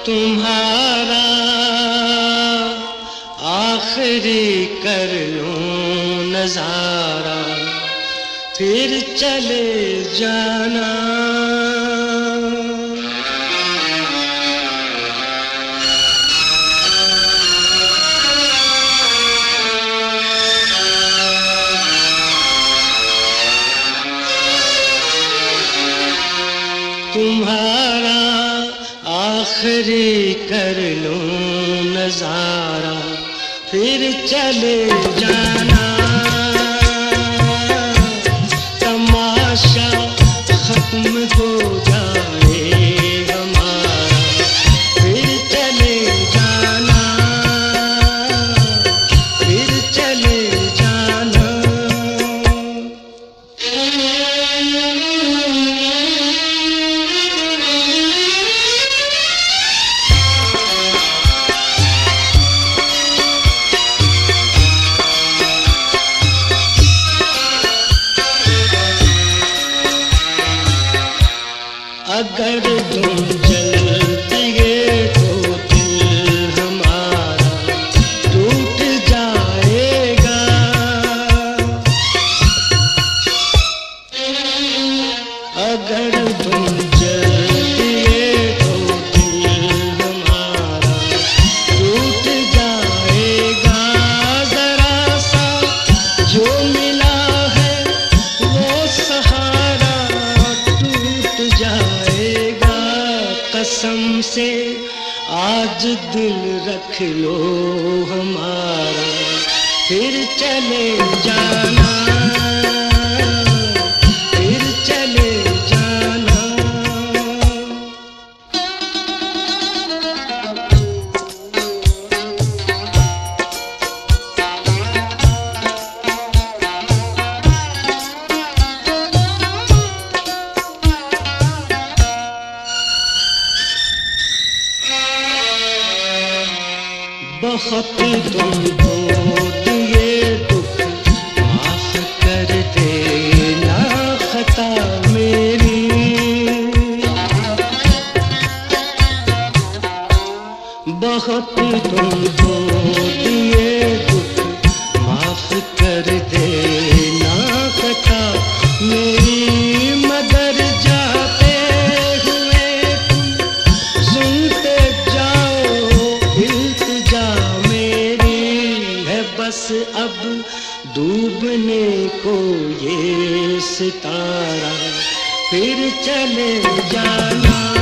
तुम्हारा आखिरी कर लूं नजारा, फिर चले जाना। तुम्हारा आखिरी कर लूं नजारा, फिर चले जाना। तमाशा खत्म हो जाए हमारा, फिर चले जाना, फिर चले जाना। अगर तुम चल दिए तो दिल हमारा टूट जाएगा। अगर तुम चल दिए तो दिल हमारा टूट जाएगा। जरा सा जो मिला है वो सहारा टूट जाएगा। कसम से आज दिल रख लो हमारा, फिर चले जाना, फिर चले जाना। बहुत तुमको दिए दुख, माफ कर देना खता मेरी। बहुत तुमको दिए दुख, माफ कर देना खता मेरी। मगर जाते हुए तुम सुनते जाओ इल्तिजा मेरी है। बस अब डूबने को ये सितारा, फिर चले जाना।